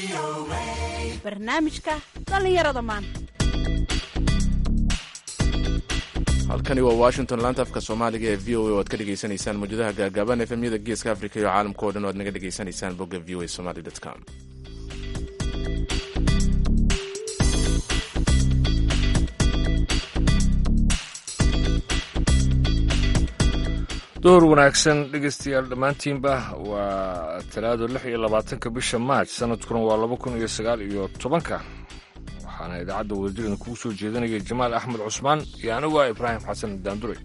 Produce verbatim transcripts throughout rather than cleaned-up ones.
barnaamijka dhallinyarada maanta. halkani waa washington laanta afka soomaaliga ee v o a oo aad ka dhegaysanaysaan mawjadaha gaagaaban efemyada geeska afrika iyo caalamka oo dhan oo aad naga dhegaysanaysaan bogga v o a somali dot com. door wanaagsan dhegeystayaal dhammaantiinba waa talaado lix iyo labaatanka bisha maaj sanadkuna waa laba kun iyo sagaal iyo tobanka waxaana idaacadda wasiirada kugu soo jeedinaya jamaal axmed cusmaan iyo anigu ah ibraahim xasan daandure.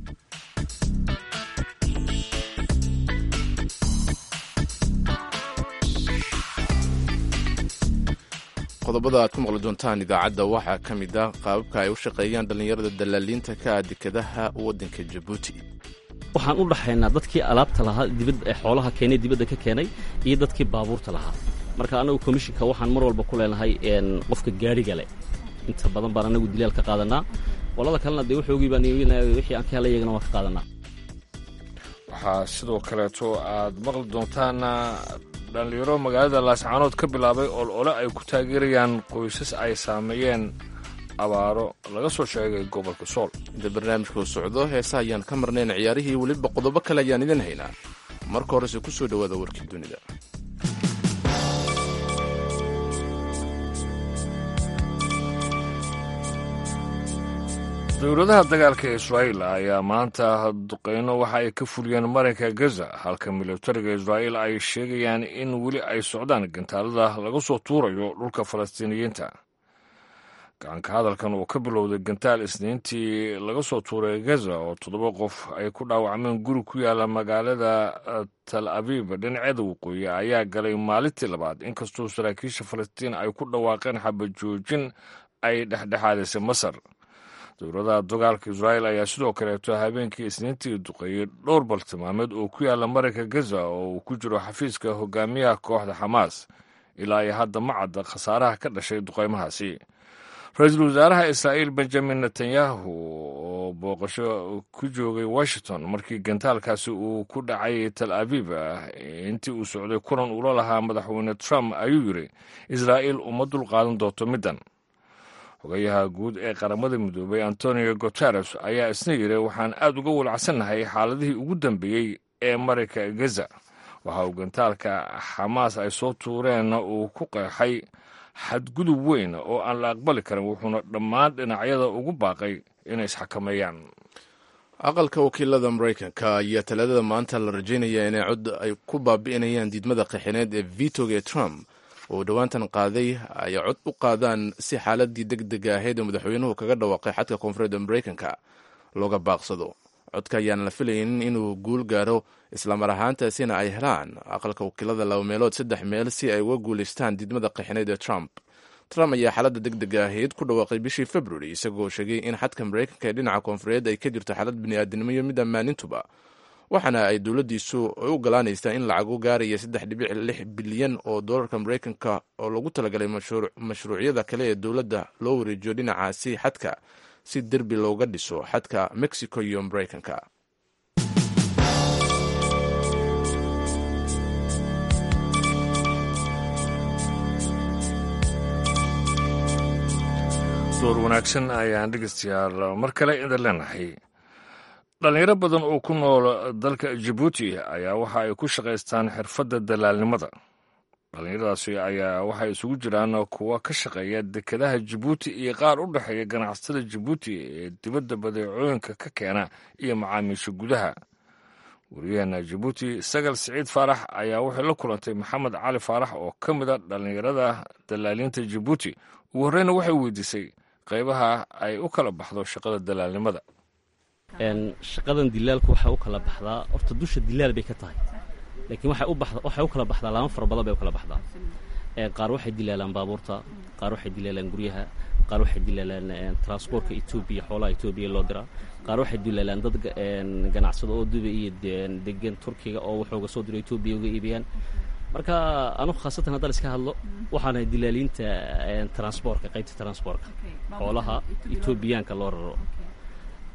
qodobada aad ku maqli doontaan idaacadda waxaa ka mid ah qaababka ay u shaqeeyaan dhallinyarada dalaaliinta ka ah dekedaha waddanka jabuuti. waxaan u dhaxaynaa dadkii alaabta lahaa dibadda ee xoolaha keenay dibadda ka keenay iyo dadkii baabuurta lahaa. marka anagu komishinka waxaan mar walba ku leenahay qofka gaadhiga leh inta badan baan anagu dilaal ka qaadanaa, walada kalena dee wuxoogii baan wixii aan ka helay iyagana waan ka qaadanaa. waxaa sidoo kaleeto aad maqli doontaan dhallinyaro magaalada laascaanood ka bilaabay olole ay ku taageerayaan qoysas ay saameeyeen abaaro laga soo sheegay gobolka sool. inta barnaamijka uu socdo heesa ayaan ka marnayn ciyaarihii weliba qodobo kale ayaan idin haynaa. marka horese ku soo dhowaada warkii dunida. dowladaha dagaalka israa'iil ayaa maanta duqeyno waxa ay ka fuliyeen marinka gaza, halka militariga israa'iil ay sheegayaan in weli ay socdaan gantaalada laga soo tuurayo dhulka falastiiniyiinta. gacanka hadalkan uu ka bilowday gantaal isniintii laga soo tuuray gaza oo toddoba qof ay ku dhaawacmeen guri ku yaala magaalada tal abiib dhinaceeda waqooyi ayaa galay maalintii labaad, inkastoo saraakiisha falastiin ay ku dhawaaqeen xabajoojin ay dhexdhexaadisay masar. dowladaha dagaalka israa'iil ayaa sidoo kaleeto habeenkii isniintii duqeeyey dhowr baltimaameed oo ku yaala marinka gaza oo uu ku jiro xafiiska hogaamiyaha kooxda xamaas. ilaa iyo hadda ma cadda khasaaraha ka dhashay duqeymahaasi. ra-iisul wasaaraha israa'iil benjamin netanyahu oo booqasho ku joogay washington markii gantaalkaasi uu ku dhacay tal abiib intii uu socday kulan ula lahaa madaxweyne trump ayuu yidhi israa'iil uma dulqaadan doonto middan. xogayaha guud ee qaramada midoobay antonio guteres ayaa isna yidhi waxaan aad uga walacsannahay xaaladihii ugu dambeeyey ee marinka gaza. waxa uu gantaalka xamaas ay soo tuureenna uu ku qeexay xadgudub weyn oo aan la aqbali karin, wuxuuna dhammaan dhinacyada ugu baaqay inay isxakameeyaan. aqalka wakiilada maraykanka ayaa talaadada maanta la rajaynaya inay cod ay ku baabi'inayaan diidmada qaxineed ee vitoga ee trump oo dhowaantan qaaday ay cod u qaadaan si xaaladii deg dega ahayd oo madaxweynuhu kaga dhawaaqay xadka koonfureedda maraykanka looga baaqsado. codka ayaan la filaynin inuu guul gaaro, islamar ahaantaasina ay helaan aqalka wakiilada laba meelood saddex meel si ay uga guulaystaan diidmada qaxineed ee trump. trump ayaa xaaladda deg dega ahayd ku dhawaaqay bishii februari, isagoo sheegay in xadka maraykanka ee dhinaca koonfureed ay ka jirto xaalad bini'aadinimo iyo mid ammaanintuba, waxaana ay dowladdiisu u ogolaanaysaa in lacagu gaaraya saddex dhibic lix bilyan oo doolarka maraykanka oo lagu talagalay mashruucyada kale ee dowladda loo wareejiyo dhinacaasi xadka si derbi looga dhiso xadka mexico iyo maraykanka. door wanaagsan ayaan dhegeystayaal mar kale idin leenahay. dhallinyaro badan oo ku nool dalka jabuuti ayaa waxa ay ku shaqaystaan xirfadda dalaalnimada. dhallinyaradaasi ayaa waxay isugu jiraan kuwa ka shaqeeya dekedaha jabuuti iyo qaar u dhexeeya ganacsatada jabuuti ee dibadda badeecooyinka ka keena iyo macaamiisha gudaha. wariyaheena jabuuti sagal siciid faarax ayaa waxay la kulantay maxamed cali faarax oo ka mid a dhallinyarada dalaaliinta jabuuti. ugu horreyna waxay weydiisay qaybaha ay u kala baxdo shaqada dalaalnimada. shaqadan dilaalku waxay u kala baxdaa, horta dusha dilaal bay ka tahay, laakiin waxay u baxda waxay u kala baxdaa laamo fara badan bay u kala baxdaa. qaar waxay dilaalaan baabuurta, qaar waxay dilaalaan guryaha, qaar waxay dilaalaan transportka Ethiopia, xoolaha Ethiopia loo diraa, qaar waxay dilaalaan dad ganacsado oo Dubai iyo degan Turkiga oo waxooga soo diray Ethiopia uga iibiyaan. marka anu khaasatan haddaan iska hadlo waxaana dilaaliinta transportka, qaybta transportka xoolaha Ethiopiaanka loo raro.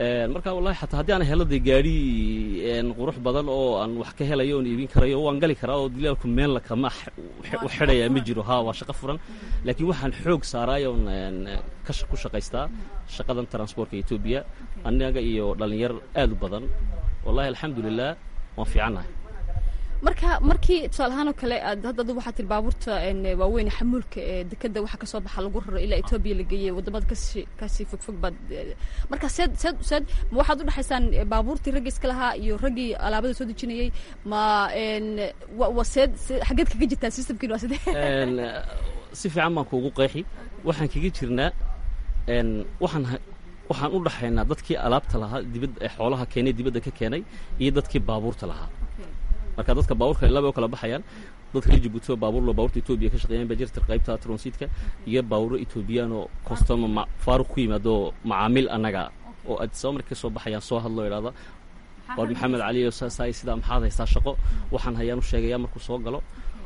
marka wallahi xataa haddii aan helo dee gaadhi qurux badan oo aan wax ka helayo oon iibin karayo waan gali karaa oo dilaalku meel lakama u xidhayaa ma jiro ha waa shaqo furan laakiin waxaan xoog saaraayoon ku shaqaystaa shaqadan transportka etoobiya annaga iyo dhalinyar aad u badan wallahi alxamdulilah waan fiicannahay marka markii tusaale ahaan oo kale aad hadda waxaad tiri baabuurta waaweyn xamuulka ee dekada waxa ka soo baxa lagu raro ilaa Ethiopia la geeyay wadamada kasii kasii fog fog bad marka sad sad sad ma waxaad u dhaxaysaan baabuurtii rag iska lahaa iyo ragii alaabada soo dejinayay ma een wasad xageed kaga jirtaa systemkiina waa sidee een si fiican baan kuugu qeexi waxaan kaga jirnaa een waxaan waxaan u dhaxaynaa dadkii alaabta lahaa dibadda ee xoolaha keenay dibadda ka keenay iyo dadkii baabuurta lahaa marka dadka baabuurka laba oo kala baxayaan dadka Djibouti baabuur loo baabuurta Ethiopia ka shaqeeyaan bajirta qaybta transitka iyo baabuur Ethiopian oo customer ma faaruq ku yimaado macaamil anaga oo aad soo markay soo baxayaan soo hadlo ilaada war Maxamed Ali oo saay sida maxaad haysta shaqo waxaan hayaan u sheegayaa markuu soo galo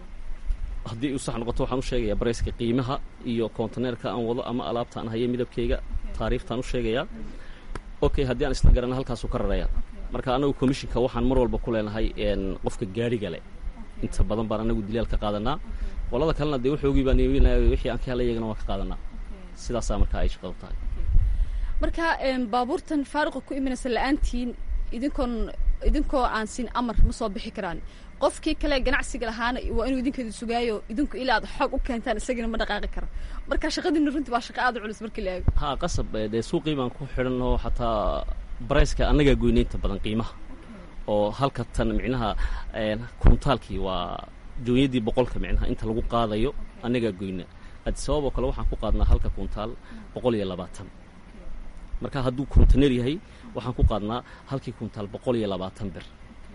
haddii uu sax noqoto waxaan u sheegayaa barayska qiimaha iyo container-ka aan wado ama alaabta aan hayo midabkayga taariiftaan u sheegayaa okay haddii aan isla garana halkaas uu ka raraya marka anagu commissionka waxaan mar walba ku leenahay een qofka gaariga leh inta badan baan anagu dilaal ka qaadanaa walada kalena de wuxuu oogii baan yeelinaa wixii aan ka helayagana waa ka qaadanaa sidaas marka ay shaqo tahay marka een baabuurtan faaruq ku imanaysa la'aantiin idinkoon idinkoo aan sin amar ma soo bixi karaan qofkii kale ganacsiga lahaana waa inuu idinkeedu sugaayo idinku ilaa aad xog u keentaan isagana ma dhaqaaqi karo marka shaqadina runtii waa shaqo aad u culus markii la eego ha qasab de suuqii baan ku xidhanoo xataa barayska anaga goynaynta badan qiimaha oo halka tan micnaha een kuntaalkii waa jooyadii boqolka micnaha inta lagu qaadayo anaga goyna ad sabab kale waxaan ku qaadnaa halka kuntaal boqol iyo labaatan marka hadduu container yahay waxaan ku qaadnaa halkii kuntaal boqol iyo labaatan bir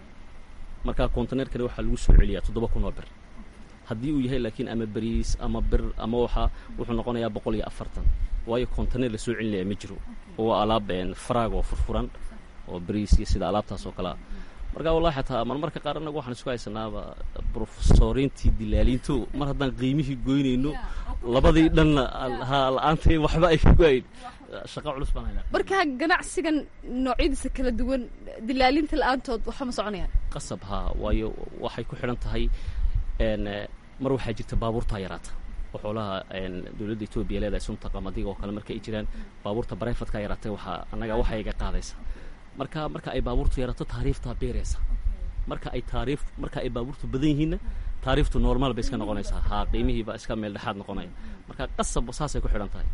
marka container kale waxa lagu soo celiyaa toddoba kun oo bir haddii uu yahay laakiin ama bariis ama bir ama waxa wuxuu noqonayaa boqol iyo afartan waayo container la soo celinaya ma jiro oo alaab een faraag oo furfuran oo bariis iyo sida alaabtaas oo kala marka wallahi xataa marmarka qaar anagu waxaan isku haysanaaba professorintii dilaaliintu mar haddaan qiimihii goynayno labadii dhan ha la'aantay waxba ay ka goyn shaqo culus baan haynaa marka ganacsigan noocyadiisa kala duwan dilaalinta la'aantood waxa ma soconayaan qasab ha waayo waxay ku xidhan tahay een mar waxaa jirta baabuurta yaraata waxoolaha een dawladda Ethiopia leedahay sunta qamadiga oo kale markay jiraan baabuurta private ka yaraatay waxa anaga waxa iga qaadaysa marka marka ay baabuurtu yaraato taariifta beeraysa marka ay taariif marka ay baabuurtu badan yihiin taariiftu normal bay iska noqonaysaa ha qiimihii ba iska meel dhaxaad noqonaya marka qasab saasay ku xidhan tahay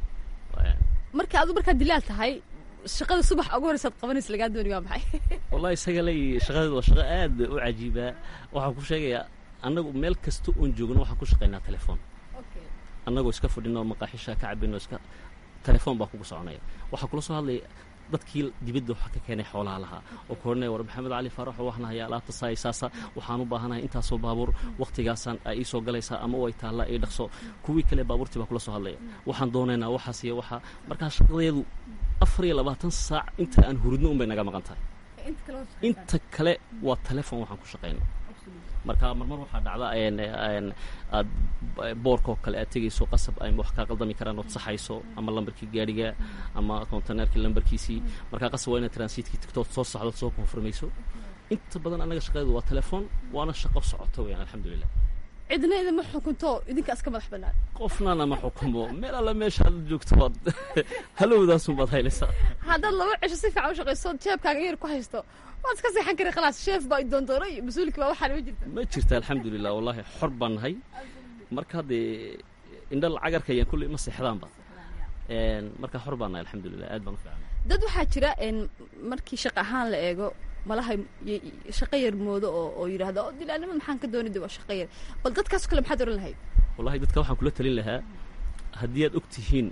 marka aad marka dilaal tahay shaqada subax ugu horeysa qabanaysa laga doonay waa maxay wallahi isaga lay shaqada waa shaqo aad u cajiiba waxa ku sheegaya anagu meel kasta oo joogno waxa ku shaqeynaa telefoon okay anagu iska fadhino maqaaxisha ka cabino iska telefoon baa kugu soconaya waxa kula soo hadlay dadkii dibadda waxa ka keenay xoolaha laha oo koornay war Maxamed Ali Farax waxna haya alaabta saysaasa waxaan u baahanahay intaas soo baabuur waqtigaasan ay soo galaysaa ama way taala ay dhaqso kuwii kale baabuurtii baa kula soo hadlaya waxaan doonaynaa waxaas iyo waxa marka shaqadeedu afar iyo labaatan saac inta aan huridno un bay naga maqan tahay inta kale waa telefoon waxaan ku shaqeynaa marka marmar waxa dhacda een een aad boorko kale aad tagayso qasab ay wax ka qaldami karaan oo saxayso ama lambarkii gaariga ama containerkii lambarkiisii marka qasab waa in transitkii tiktok soo saxdo soo confirmayso inta badan anaga shaqadeedu waa telefoon waana shaqo socoto weeyaan alxamdulillah cidna idin ma xukunto idinka iska madax banaan qofna ma xukumo meel alla meesha aad joogto baad halowdaas u baad haylaysaa hadda laba cisho si fiican u shaqeyso jeebkaaga yar ku haysto waad iska seexan karay khalaas chef baa idon dooray masuulkii baa waxaan ma jirta ma jirta alxamdulillah wallahi xor baan nahay marka de indha lacagarka ayaan kulli ma seexdaan ba een marka xor baan nahay alxamdulillah aad baan u fiican dad waxaa jira een markii shaqo ahaan la eego malaha shaqo yar moodo oo oo yiraahdo oo dilaalnimo maxaan ka doonay waa shaqo yar bal dadkaas kale maxaad oran lahayd wallahi dadka waxaan kula talin lahaa haddii aad ogtihiin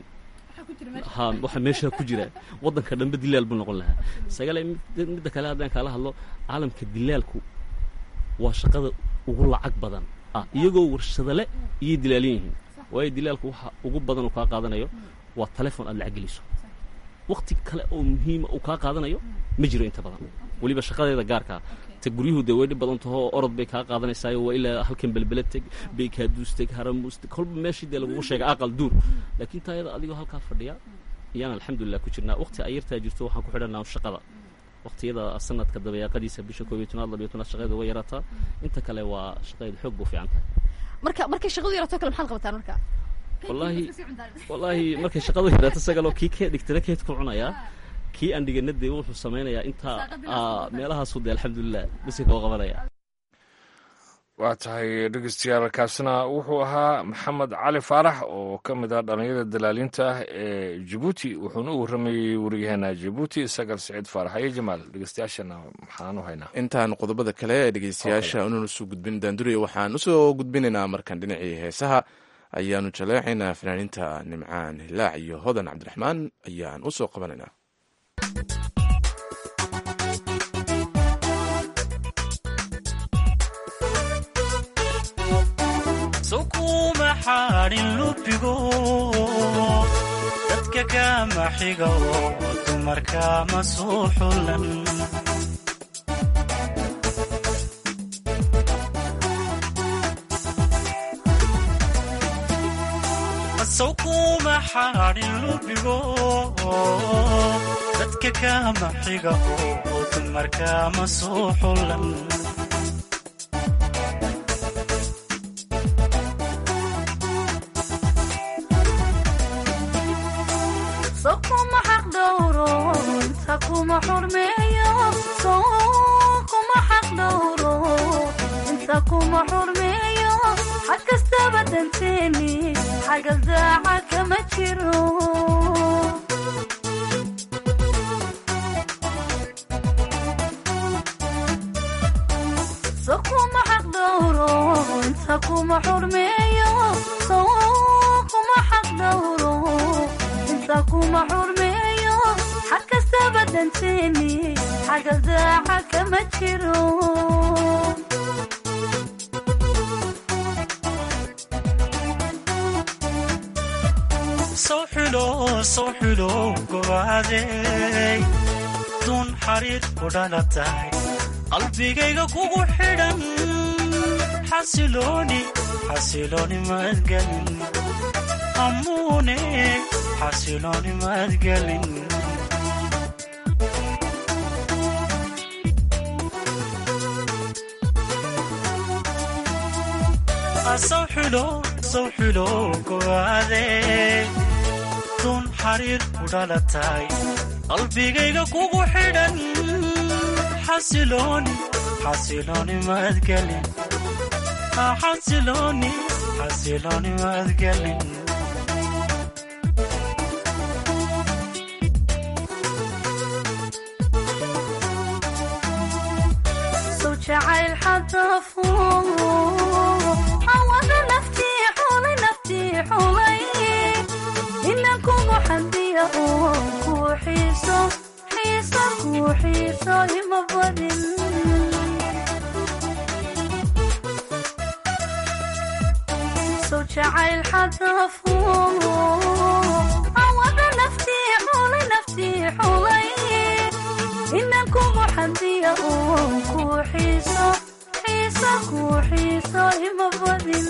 ha waxa meesha ku jira wadanka dhanba dilaal buu noqon lahaa sagale mid kale hadaan kala hadlo caalamka dilaalku waa shaqada ugu lacag badan ah iyagoo warshado leh iyo dilaalin way dilaalku waxa ugu badan oo ka qaadanayo waa telefoon aad lacag geliso waqti kale oo muhiim ah oo ka qaadanayo ma jiro inta badan waliba shaqadeeda gaarka ta guryuhu daweed badan taho orod bay ka qaadanaysaa waa ilaa halkan balbalatag bay ka duustay haramuustay kolba meeshii de lagu sheegay aqal duur laakiin taayada adigoo halka fadhiya iyaan alxamdulilah ku jirnaa waqti ay yartaa jirto waxaan ku xidhanaa shaqada waqtiyada sanadka dabayaaqadiisa bisha koob iyo tobnaad labiyo tobnaad shaqada way yaraataa inta kale waa shaqadeeda xoog buu fiican tahay marka markay shaqadu yaraato kale maxaad qabataan marka wallahi wallahi markay shaqadu yaraato sagaloo kii ka dhigtana keed ku cunayaa kii aan dhiganadee wuxuu samaynayaa inta meelahaasu dee alxamdulilah bisi koo qabanaya waa tahay dhegeystayaal kaasina wuxuu ahaa maxamed cali faarax oo ka mid ah dhallinyada dalaaliinta ah ee jabuuti wuxuuna u warramayey waryaheena jabuuti sagal siciid faarax ayo jamaal dhegeystayaashana maxaan u haynaa intaan qodobada kale ee dhegeystayaasha ununa soo gudbin daanduriya waxaan usoo gudbinaynaa markaan dhinacii heesaha ayaanu jaleexaynaa fanaaniinta nimcaan hilaac iyo hodan cabdiraxmaan ayaan u soo qabanaynaa sukuma xaarin lubigo dadka kama xigo dumarka ma soo xulan sukuma xaarin lubigo dadka kama xigo dumarka ma soo xulan sokuma xaq dhowro inta kuma xurmeeyo sokuma xaq dhowro inta kuma xurmeeyo xag kastaba danteeni xagal daaca kama jiro sokuma xaq dhowro inta kuma xurmeeyo sokuma xaq dhowro kuma xurmeeyo xag kastaba danteeni xagal daaca kama jiro soo xulo soo xulo gobaadey dun xariir ku dhalatay qalbigayga kugu xidhan xasilooni xasilooni madgelin amuune xasilooni madgelin soo xulo soo xulo gobaadey dun xariir ku dhalatay qalbigayga kugu xidhan xasilooni xasilooni madgelin xasilooni xasilooni madgelin jacayl xadafo awada naftii xulay naftii xulay inan kugu xamdiya oo kuu xiiso xiiso kuu xiiso ima badin so jacayl xadafo awada naftii xulay naftii xulay inan kugu xamdiya oo kuu xiiso xiiso kuu xiiso ima badin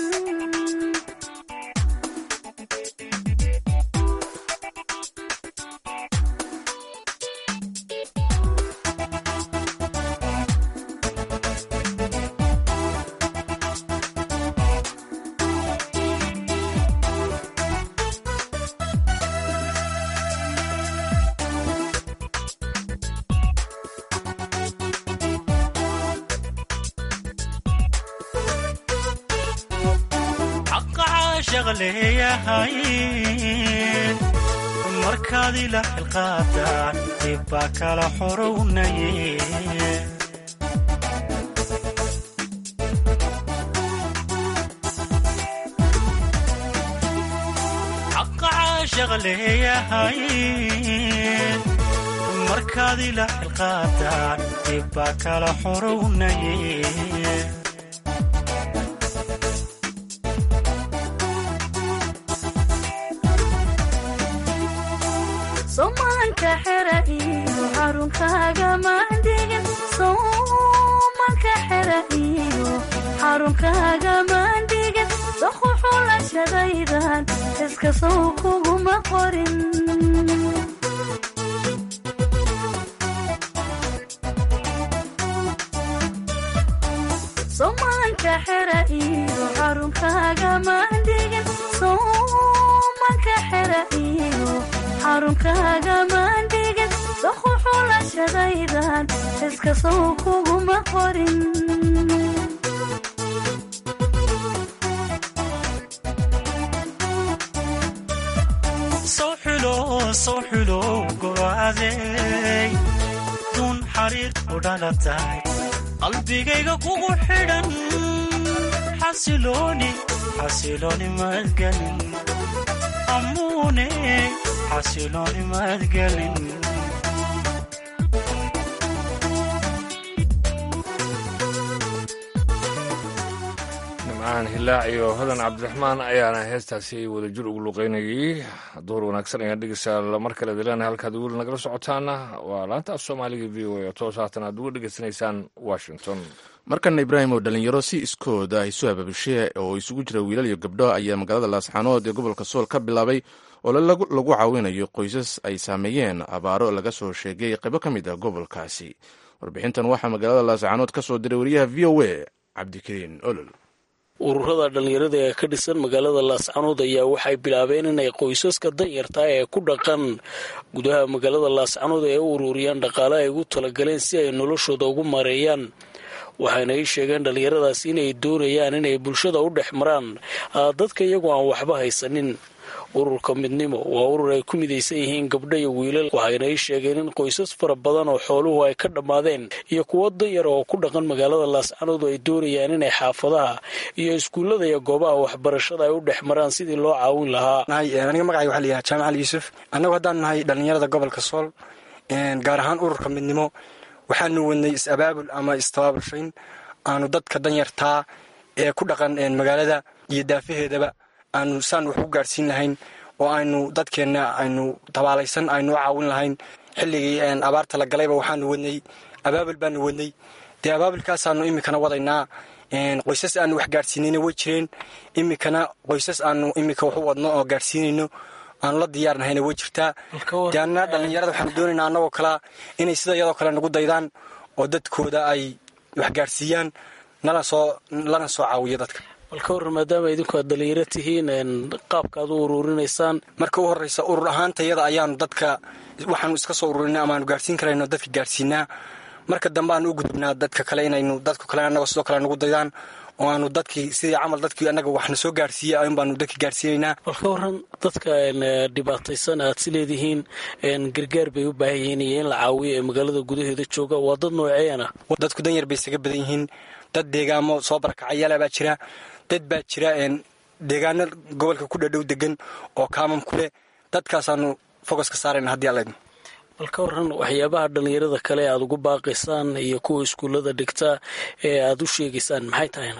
markaad ila xilqaadaan dib baa kala xorownaye xaqa caashaq leeyahay markaad ila xilqaadaan dib baa kala xorownaye somanka xera iyo xarunkaaga maandigin somanka xera xera iyo xarunkaaga maandhigan doqu xulashadaydan iska sow kuguma qorin somanka xera iyo xarunkaaga maandhigan somanka xera iyo xarunkaaga maandhigan doqu xulashadaydan iska sow kuguma qorin soo xulo soo xulo go'aadey dun xariir u dhalatay qalbigayga kugu xidhan xasilooni xasilooni maadgelin amuune xasilooni maadgelin nimcaan hilaac iyo hodan cabdiraxmaan ayaana heestaasi wadajir ugu luqeynayay door wanaagsan ayaan dhegeysaa mar kale dilaana halkaad weli nagala socotaana waa laanta af soomaaliga v o a toos haatan aad uga dhegeysanaysaan washington markana ibraahim oo dhalinyaro si iskooda isu abaabushe oo isugu jira wiilal iyo gabdho ayaa magaalada laascaanood ee gobolka sool ka bilaabay oo lagu caawinayo qoysas ay saameeyeen abaaro laga soo sheegay qaybo ka mid ah gobolkaasi warbixintan waxaa magaalada laascaanood ka soo diray wariyaha v o a cabdikariin olol ururada dhallinyarada ee ka dhisan magaalada laascaanood ayaa waxay bilaabeen inay qoysaska danyartaa ee ku dhaqan gudaha magaalada laascaanood ay u ururiyaan dhaqaale ay ugu talagaleen si ay noloshooda ugu mareeyaan waxayna ii sheegeen dhallinyaradaas inay doonayaan inay bulshada u dhex maraan dadka iyagoo aan waxba haysanin ururka midnimo waa urur ay ku midaysan yihiin gabdho iyo wiilal waxayna ii sheegeen in qoysas fara badan oo xooluhu ay ka dhammaadeen iyo kuwo danyara oo ku dhaqan magaalada laascaanood ay doonayaan inay xaafadaha iyo iskuullada iyo goobaha waxbarashada ay u dhex maraan sidii loo caawin lahaa aniga magacay waxaa layihaha jaamac ali yuusuf annagu haddaan nahay dhallinyarada gobolka sool gaar ahaan ururka midnimo waxaanu wadnay is-abaabul ama istabaabulshayn aanu dadka danyartaa ee ku dhaqan magaalada iyo daafaheedaba aanu saan wax u gaadhsiin lahayn oo aynu dadkeenna aynu dabaalaysan aynu u caawin lahayn xilligii abaarta la galayba waxaanu wadnay abaabul baanu wadnay dee abaabulkaasaanu iminkana wadaynaa qoysas aanu wax gaadhsiinayna way jireen iminkana qoysas aanu iminka wax u wadno oo gaadhsiinayno aanu la diyaarnahayna way jirtaa dee annaa dhallinyarada waxaanu doonaynaa annagoo kalea inay sida iyadoo kale nagu daydaan oo dadkooda ay wax gaadhsiiyaan nala soo lana soo caawiyo dadka bal ka warran maadaama idinku aad dhallinyaro tihiin qaabka aad u ururinaysaan marka u horraysa urur ahaantayada ayaanu dadka waxaanu iska soo ururinay amaanu gaadhsiin karayno dadka gaadhsiinaa marka dambe aanu u gudubnaa dadka kale inaynu dadka kale annagoo sidoo kale nagu daydaan oo aanu dadkii sidii camal dadkii annaga waxna soo gaadhsiiyey ayun baanu dadka gaadhsiinaynaa bal ka warran dadka dhibaataysan aad si leedihiin gargaar bay u baahan yihiin iyo in la caawiyo ee magaalada gudaheeda jooga waa dad nooceena dadku danyar bay isaga badan yihiin dad deegaamo soo barakacayala baa jira dad baa jira deegaano gobolka ku dhadhow degan oo kaamam ku leh dadkaasaanu fogas ka saarayna haddii alla idmo bal ka warran waxyaabaha dhallinyarada kale aad ugu baaqaysaan iyo kuwa iskuullada dhigta ee aad u sheegaysaan maxay tahayna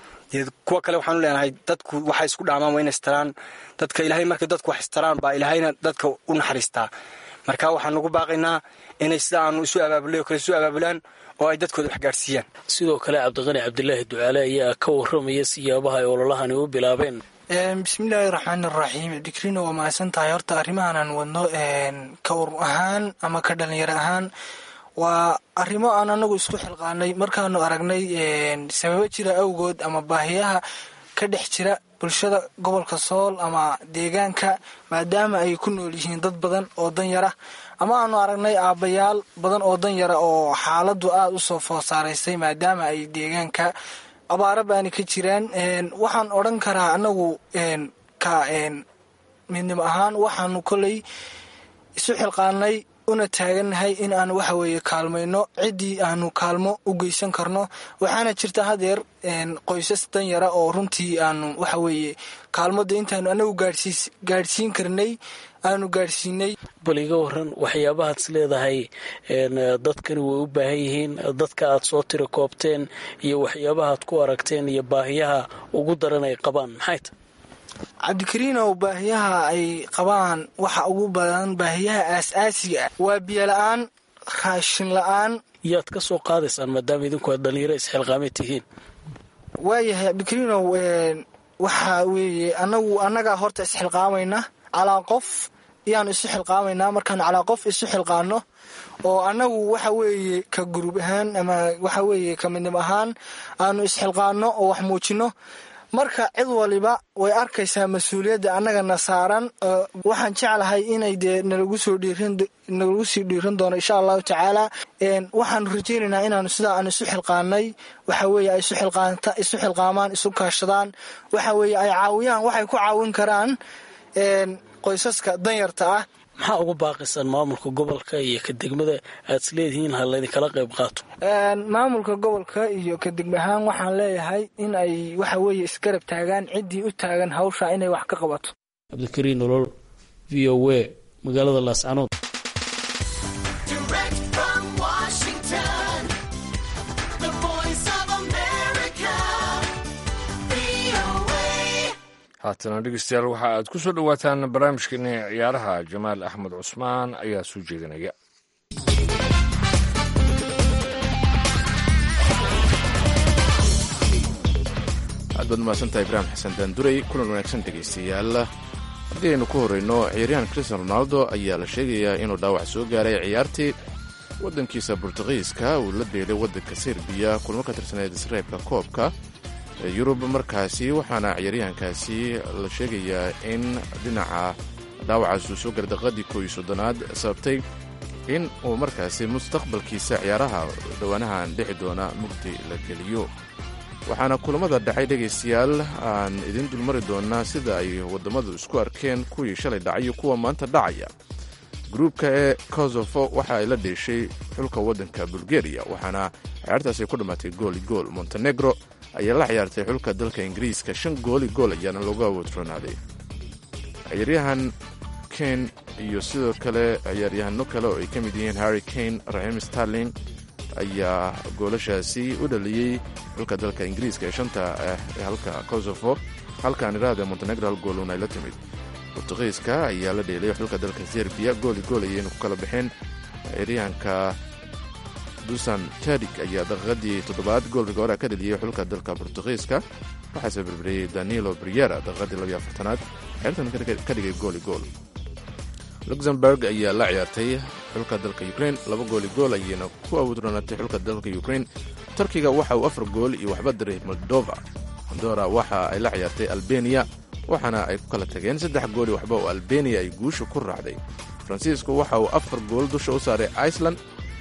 kuwa kale waxaanu leenahay dadku waxay isku dhaamaan waa inay istaraan dadka ilaahay markay dadku wax istaraan baa ilaahayna dadka u naxariistaa marka waxaan ugu baaqaynaa inay sida aanu isu abaabulay oo kale isu abaabulaan oo ay dadkooda wax gaadhsiiyaan sidoo kale cabdiqani cabdilaahi ducaale ayaa ka warramaya siyaabaha ay ololahani u bilaabeen bismillaahi raxmaani raxiim dikrina waa mahadsan tahay horta arrimahaanaan wadno ka urur ahaan ama ka dhalinyaro ahaan waa arrimo aan anagu isku xilqaanay markaanu aragnay sababo jira awgood ama baahiyaha ka dhex jira bulshada gobolka sool ama deegaanka maadaama ay ku nool yihiin dad badan oo danyara ama aanu aragnay aabbayaal badan oo danyara oo xaaladdu aada u soo foosaaraysay maadaama ay deegaanka abaaro baani ka jiraan waxaan odhan karaa anagu ka midnimo ahaan waxaanu koley isu xilqaanay una taagannahay in aan waxa weeye kaalmayno ciddii aanu kaalmo u geysan karno waxaana jirta hadeer qoysas danyara oo runtii aanu waxa weeye kaalmada intaanu anagu gaadhsiis gaadhsiin karnay aanu gaadhsiinay bal iga warran waxyaabahaad is leedahay dadkani way u baahan yihiin dadka aad soo tiri koobteen iyo waxyaabahaad ku aragteen iyo baahiyaha ugu daran ay qabaan maxay ta cabdikariinow baahiyaha ay qabaan waxa ugu badan baahiyaha aas-aasiga ah waa biyo la-aan raashin la-aan yaad ka soo qaadaysaan maadaama idinku aad dhallinyaro isxilqaamay tihiin? waayahay cabdikariinow waxaa weeye anagu annagaa horta isxilqaamayna calaa qof iyaanu isu xilqaamaynaa. markaanu calaa qof isu xilqaano oo annagu waxa weeye ka gurub ahaan ama waxa weeye ka midnimo ahaan aanu isxilqaano oo wax muujino, marka cid waliba way arkaysaa mas-uuliyadda annagana saaran. waxaan jeclahay inay dee nalagu soo dhiirin nalagu sii dhiiran doono insha allahu tacaala. waxaanu rajaynaynaa inaanu sidaa aan isu xilqaanay waxa weeye ay isu xilqaanta isu xilqaamaan isu kaashadaan, waxa weeye ay caawiyaan waxay ku caawin karaan qoysaska danyarta ah. maxaa ugu baaqaysaan maamulka gobolka iyo ka degmada aad is leedihiin ha laydinkala qayb qaato? maamulka gobolka iyo ka degma ahaan waxaan leeyahay in ay waxa weeye isgarab taagaan ciddii u taagan hawsha inay wax ka qabato. cabdikariin nolol, v o a, magaalada laascanood. haatana dhegeystayaal waxa aad ku soo dhowaataan barnaamijkeeni ciyaaraha. jamaal axmed cusmaan ayaa soo jeedinaya. aad baad mahadsantahay ibraahim xasan daanduray. kulan wanaagsan dhegaystayaal. haddii aynu ku horreyno, ciyaaryahan cristiano ronaldo ayaa la sheegayaa inuu dhaawac soo gaaray ciyaartii waddankiisa bortugiiska uu la dheelay waddanka serbiya kulmo ka tirsaneed isreebka koobka yurub markaasi, waxaana ciyaaryahankaasi la sheegayaa in dhinaca dhaawacaas uu soo garay daqiiqadii koow iyo soddonaad sababtay in uu markaasi mustaqbalkiisa ciyaaraha dhowaanahan dhixi doona mugdi la geliyo. waxaana kulamada dhacay dhegaystayaal aan idin dulmari doonaa sida ay wadammadu isku arkeen, kuwii shalay dhacay iyo kuwa maanta dhacaya. gruubka ee kosofo waxa ay la dheeshay xulka waddanka bulgariya, waxaana ciyaartaasi ku dhammaatay gooli gool. montenegro ayaa la ciyaartay xulka dalka ingiriiska, shan gooli gool ayaana loogu awoodroonaaday. ciyaaryahan kane iyo sidoo kale ciyaaryahano kale oo ay ka mid yihiin harry kane, raheem sterling ayaa goolashaasi u dhaliyey xulka dalka ingiriiska ee shanta ah ee halka kosofo halkaan iraahda montenegro hal goolun ay la timid. bortugiiska ayaa la dheelay xulka dalka serbiya, gooli gool ayayna ku kala baxeen. ciyaaryahanka dusan tadik ayaa daqiiqadii toddobaad gool rigoora ka dheliyey xulka dalka bortugiiska, waxaase berberiyey danilo briera daqiiqadii labiyo afartanaad, xeertan ka dhigay gooli gool. luxemburg ayaa la ciyaartay xulka dalka ukrain, laba gooli gool ayayna ku awoodroonatay xulka dalka ukrain. turkiga waxa uu afar gool iyo waxba diray moldova. andora waxa ay la ciyaartay albeniya, waxaana ay ku kala tageen saddex gooli waxba oo albeniya ay guusha ku raacday. faransiisku waxa uu afar gool dusha u saaray iceland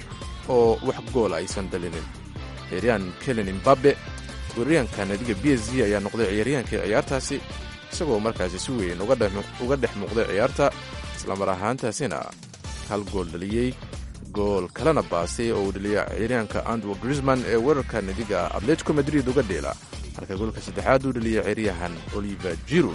oo wax goola aysan dalinin. ciyaaryahan kelin imbabe, weeraryahanka naadiga b s g ayaa noqday ciyaaryahankii ciyaartaasi, isagoo markaasi si weyn uga dhex muuqday ciyaarta, islamar ahaantaasina hal gool dhaliyey, gool kalena baasay oo uu dhaliya ciyaaryahanka andrew grisman ee weerarka naadiga atletico madrid uga dheela, halka goolka saddexaad uu dhaliyay ciyaaryahan oliver jiro.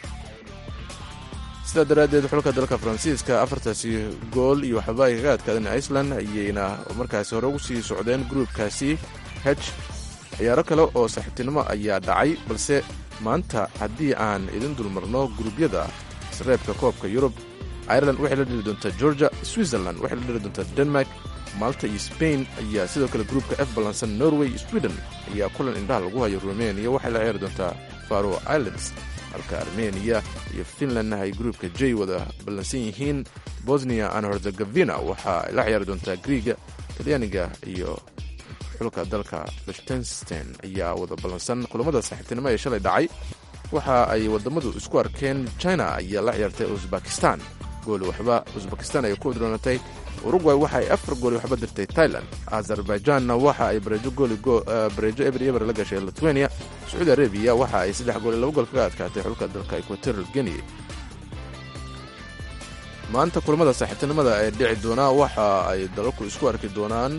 sidaa daraaddeed xulka dalka faransiiska afartaasi gool iyo waxba ay kaga adkaadeen iceland ayayna markaasi hore ugu sii socdeen gruubkaasi h. ciyaaro kale oo saaxiibtinimo ayaa dhacay, balse maanta haddii aan idin dulmarno gruubyada isreebka koobka yurub, ireland waxay la dheli doontaa georgia, switzerland waxay la dheli doontaa denmark, malta iyo spain ayaa sidoo kale gruubka f ballansan. norway iyo sweden ayaa kulan indhaha lagu hayo. rumeniya waxay la ciyaari doontaa faroe islands, halka armeniya iyo finlandna ay gruubka j wada ballansan yihiin. bosnia and herzegovina waxa ay la ciyaari doontaa griiga, talyaaniga iyo xulka dalka liechtenstein ayaa wada ballansan. kulamada saaxiibtinimo ee shalay dhacay waxa ay wadammadu isku arkeen. china ayaa la ciyaartay uzbekistan, gooli waxba uzbekistan ay ku odroonatay. uruguay waxa ay afar gooli waxba dirtay thailand. azerbaijanna waxa ay bareejo goolibareejo ebri eber la gashay lithuania. sacuudi arabiya waxa ay saddex gooli laba gool kaga adkaatay xulka dalka equatorial guinea. maanta kulamada saaxiibtinimada ee dhici doonaa waxa ay dalalku isku arki doonaan.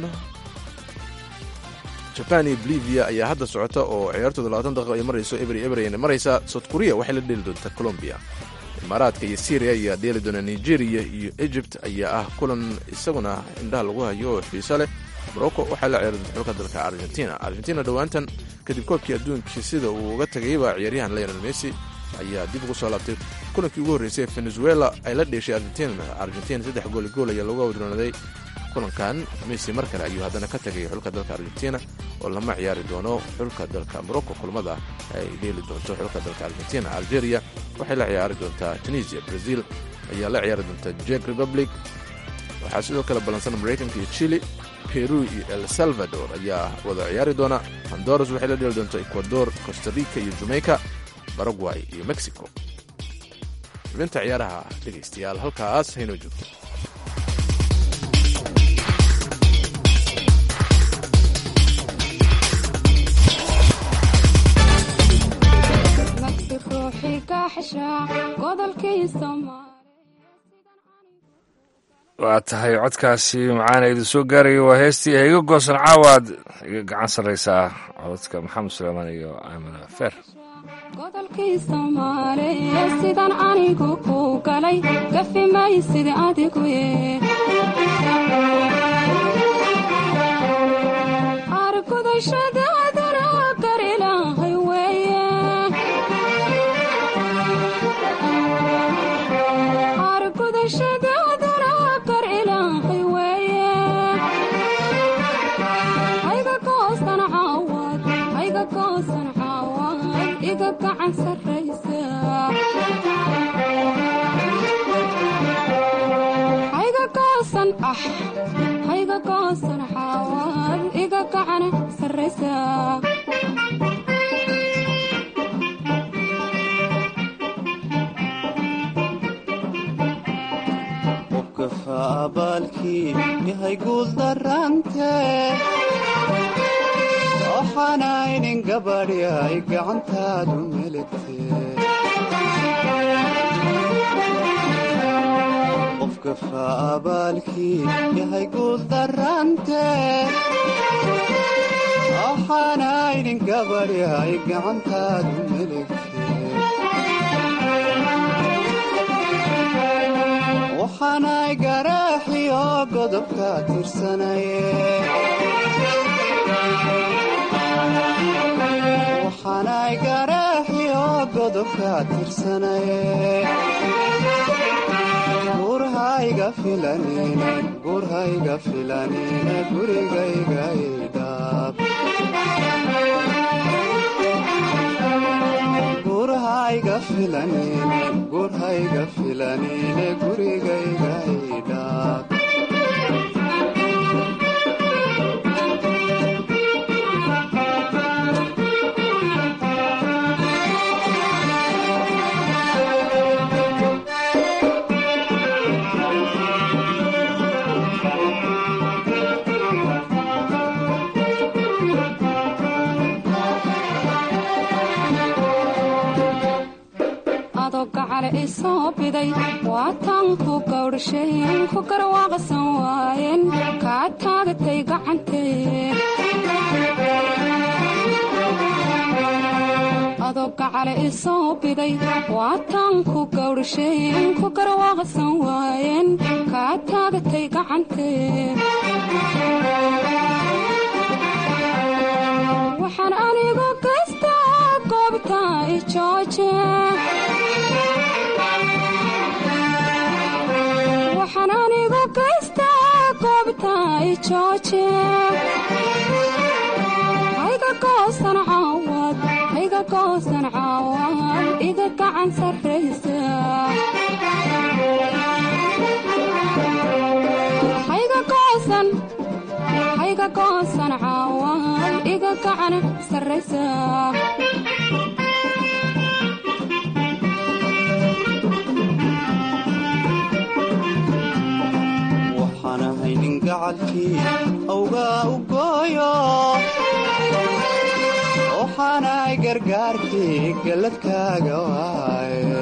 jaban iyo bolivia ayaa hadda socota oo ciyaartooda labaatan daqiiqo ay marayso ebri eber ayna maraysaa. south korea waxay la dheeli doontaa colombia. imaaraadka iyo syria ayaa dheeli doona. nigeria iyo egypt ayaa ah kulan isaguna indhaha lagu hayo oo xiiso leh. morocco waxaa la ciyaari doonta xulka dalka argentina. argentina dhowaantan kadib koobkii adduunkii sida uu uga tagayba ciyaaryahan lionel messi ayaa dib ugu soo laabtay. kulankii ugu horreysay venezuela ay la dheeshay argentina. argentina saddex gooli gool ayaa loogu awdroonaday kulankan messi mar kale ayuu haddana ka tegay xulka dalka argentina oo lama ciyaari doono xulka dalka morocco kulmada ay dheeli doonto xulka dalka argentina. algeria waxay la ciyaari doontaa tunisia, brazil ayaa la ciyaari doonta czech republic. waxaa sidoo kale ballansan maraykanka iyo chile, peru iyo el salvador ayaa wada ciyaari doona. honduras waxay la dheeli doonta ecuador, costa rica iyo jamaica, paraguay iyo mexico. xubinta ciyaaraha dhegaystayaal halkaas haynoo joogto. waa tahay codkaasi macaana idin soo gaaraya waa heestii iga goosan caawaad iga gacan sarraysaa codadka maxamed suleymaan iyo aamina feer. godolkii soomaaliya sidan anigu ku galay gafi maysid adigu argudashadaadana gar ilaahay weeye argudashadaadana gar ilaahay weeye hayga goosan caawad hayga goosan caawad iga gacan sarraysa hayga goosan ah hayga goosan caawad iga gacan sarraysa qofka faabaalkii yahay guul darante waxaanaynin gabadhi ay gacantaadu meligtee qofka faabaalkii yahay guul darante waxaanaynin gabadhi ay gacantaadu meligtee waxaanay garaaxiyo godobka tirsanaye waxaanay garaaxiyo godobka tirsanaye gurhayga filanine gurhayga filanine gurigayga idhaab gurhayga filanine gurhayga filanine gurigayga idhaab isoo biday waatan ku gawdhashayn ku garwaaqsan waayeen kaa taagatay gacantee adoo gacale isoo biday waatan ku gawdhashayn ku garwaaqsan waayeen kaa taagatay gacantee waxaan anigu gaystaa goobta i jooje waxaan anigu gaystaa goobta i jooje hayga goosan caawad hayga goosan caawad iga gacan sarraysa hayga goosan hayga goosan caawad iga gacan sarraysa waxaanahaynin gacalkii awgaa u gooyo waxaanay gargaarkii galladkaaga waaye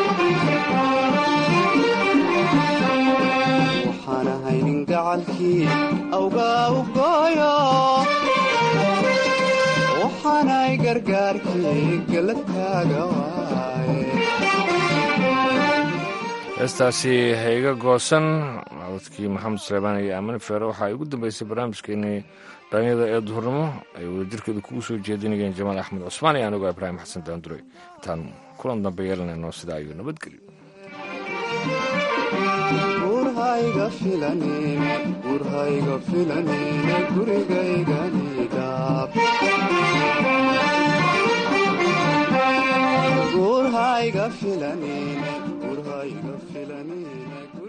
waxaanahaynin gacalkii awgaa u gooyo waxaanay gargaarkii galladkaaga waaye heestaasi hayga goosan codadkii maxamed suleymaan iyo aamine feere waxaa ugu dambeysay barnaamijkeenii dhalinyada ee duhurnimo ay wadajirkeeda kugu soo jeedinayeen jamaal axmed cusmaan iyo anigoo ibraahim xasan daandure intaan kulan dambe yeelanayno sidaa ayuu nabadgelyo gurhayga filanine gurhayga filanine gurigaygani dhaaf gurhayga filanine gurhayga filanine